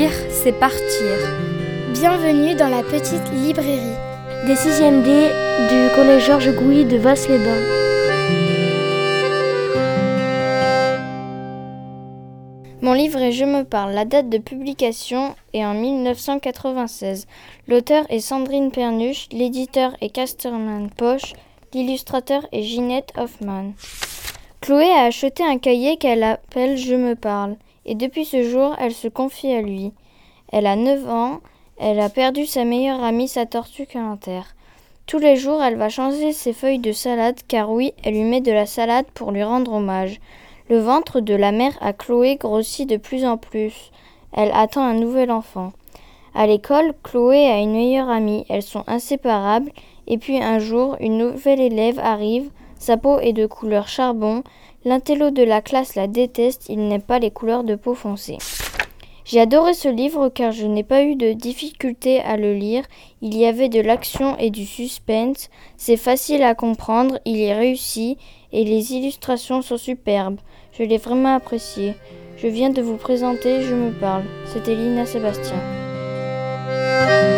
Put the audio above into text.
Lire, c'est partir. Bienvenue dans la petite librairie des 6e D du collège Georges Gouy de Vasse-les-Bains. Mon livre est Je me parle. La date de publication est en 1996. L'auteur est Sandrine Pernuche, l'éditeur est Casterman Poche, l'illustrateur est Ginette Hoffmann. Chloé a acheté un cahier qu'elle appelle Je me parle, et depuis ce jour, elle se confie à lui. Elle a 9 ans, elle a perdu sa meilleure amie, sa tortue calentaire. Tous les jours, elle va changer ses feuilles de salade, car oui, elle lui met de la salade pour lui rendre hommage. Le ventre de la mère à Chloé grossit de plus en plus. Elle attend un nouvel enfant. À l'école, Chloé a une meilleure amie. Elles sont inséparables. Et puis un jour, une nouvelle élève arrive. Sa peau est de couleur charbon. L'intello de la classe la déteste. Il n'aime pas les couleurs de peau foncée. J'ai adoré ce livre car je n'ai pas eu de difficulté à le lire. Il y avait de l'action et du suspense. C'est facile à comprendre, il est réussi et les illustrations sont superbes. Je l'ai vraiment apprécié. Je viens de vous présenter Je me parle. C'était Lina Sébastien.